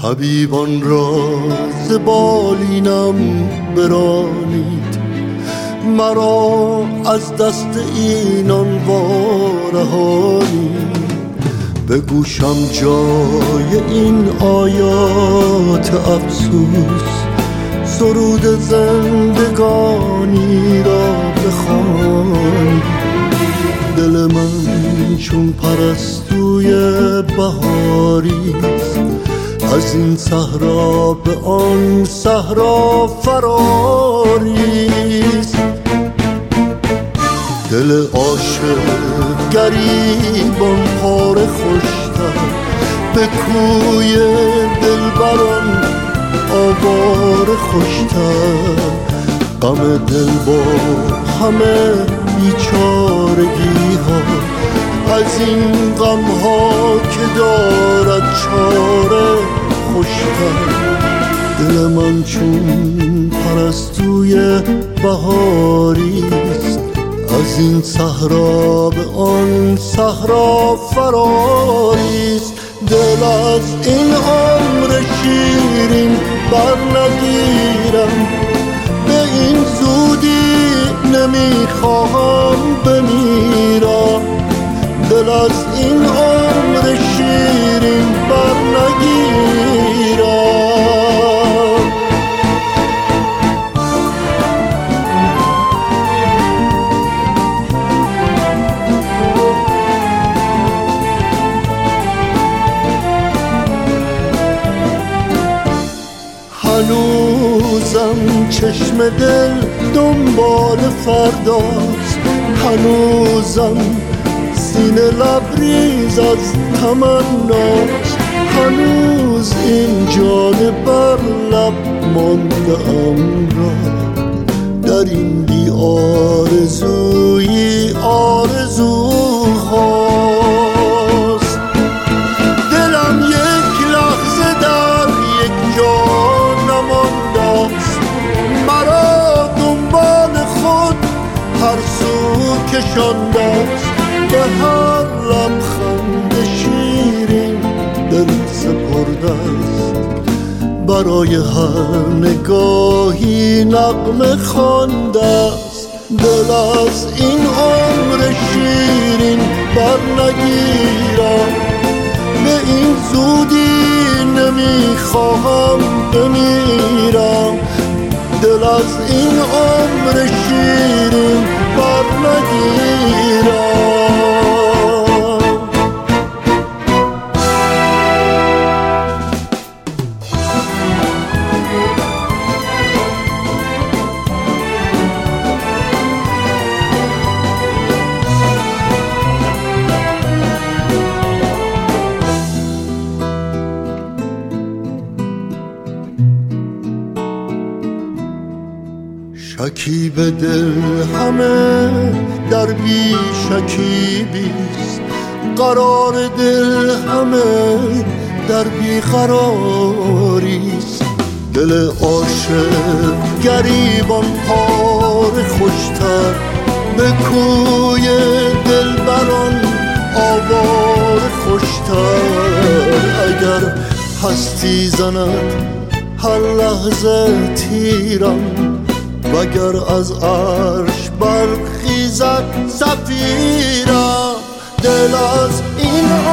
حبیبان را ز بالینم برانید، مرا از دست اینان وارهانید. به گوشم جای این آیات افسوس، سرود زندگانی را بخوانید. دل من چون پرستوی بهاریست، از این صحرا به آن صحرا فراریست. دل عاشق گریبان پاره خوشتر، به کوی دلبران آواره خوشتر. غم دل با همه بیچارگی ها، از این غم ها که دارد چاره خوشتر. دل من چون پرستوی بهاریست، از این صحرا به آن صحرا فراریست. دل از این عمر شیرین بر نگیرم، به این زودی نمیخواهم بمیرم. دل از این عمر شیرین بر نگیرم. هنوزم چشم دل دنبال فرداست، هنوزم سینه لبریز از تمناست. هنوز این جان بر لب مانده ام را، در این بی آرزویی آرزوهاست. دلم یک لحظه در یک جا نمانداست، مرا دنبال خود هر سو کشانداست. به هر لبخند شیرین دل سپرده است، برای هر نگاهی نغمه خوانده است. دل از این عمر شیرین بر نگیرم، به این زودی نمیخواهم بمیرم. دل از این عمر شیرین بر نگیرم. شکیب دل همه در بی شکیبیست، قرار دل همه در بی قراریست. دل عاشق گریبان پاره خوشتر، به کوی دلبران آواره خوشتر. اگر هستی زند هر لحظه تیرم، وگر از عرش برخیزد صفیرم. دل از این